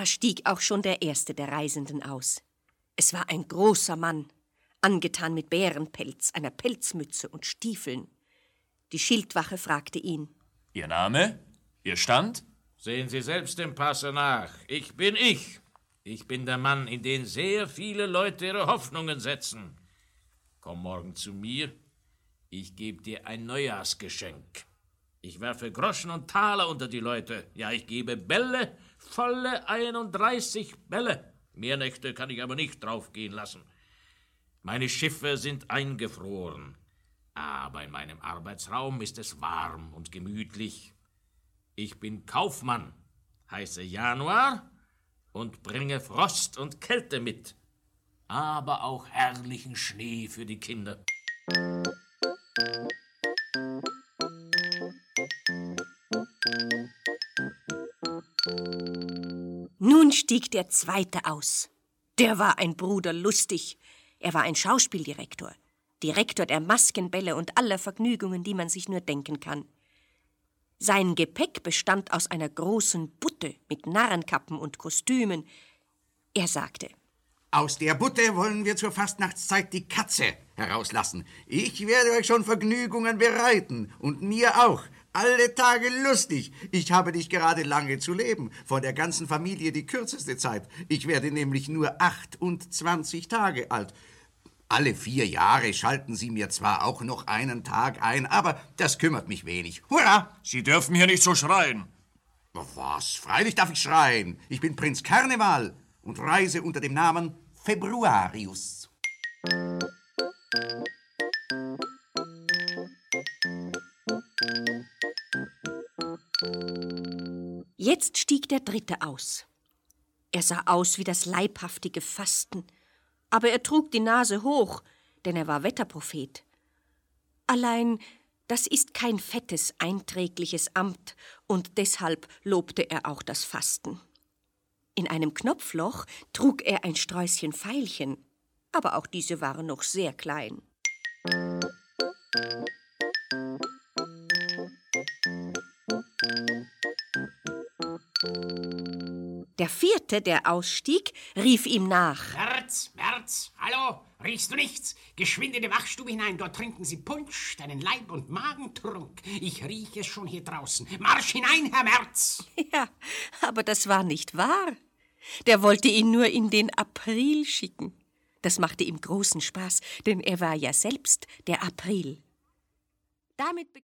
Da stieg auch schon der erste der Reisenden aus. Es war ein großer Mann, angetan mit Bärenpelz, einer Pelzmütze und Stiefeln. Die Schildwache fragte ihn: Ihr Name? Ihr Stand? Sehen Sie selbst dem Passe nach. Ich bin ich. Ich bin der Mann, in den sehr viele Leute ihre Hoffnungen setzen. Komm morgen zu mir. Ich gebe dir ein Neujahrsgeschenk. Ich werfe Groschen und Taler unter die Leute. Ja, ich gebe Bälle, volle 31 Bälle. Mehr Nächte kann ich aber nicht draufgehen lassen. Meine Schiffe sind eingefroren. Aber in meinem Arbeitsraum ist es warm und gemütlich. Ich bin Kaufmann, heiße Januar und bringe Frost und Kälte mit. Aber auch herrlichen Schnee für die Kinder. Nun stieg der zweite aus. Der war ein Bruder lustig. Er war ein Schauspieldirektor. Direktor der Maskenbälle und aller Vergnügungen, die man sich nur denken kann. Sein Gepäck bestand aus einer großen Butte mit Narrenkappen und Kostümen. Er sagte: Aus der Butte wollen wir zur Fastnachtszeit die Katze herauslassen. Ich werde euch schon Vergnügungen bereiten und mir auch. Alle Tage lustig. Ich habe nicht gerade lange zu leben. Von der ganzen Familie die kürzeste Zeit. Ich werde nämlich nur 28 Tage alt. Alle 4 Jahre schalten Sie mir zwar auch noch einen Tag ein, aber das kümmert mich wenig. Hurra! Sie dürfen hier nicht so schreien. Was? Freilich darf ich schreien. Ich bin Prinz Karneval und reise unter dem Namen Februarius. Jetzt stieg der dritte aus. Er sah aus wie das leibhaftige Fasten, aber er trug die Nase hoch, denn er war Wetterprophet. Allein, das ist kein fettes, einträgliches Amt, und deshalb lobte er auch das Fasten. In einem Knopfloch trug er ein Sträußchen Veilchen, aber auch diese waren noch sehr klein. Der vierte, der ausstieg, rief ihm nach: März, hallo, riechst du nichts? Geschwind in die Wachstube hinein, dort trinken Sie Punsch, deinen Leib- und Magentrunk. Ich rieche es schon hier draußen. Marsch hinein, Herr März! Ja, aber das war nicht wahr. Der wollte ihn nur in den April schicken. Das machte ihm großen Spaß, denn er war ja selbst der April. Damit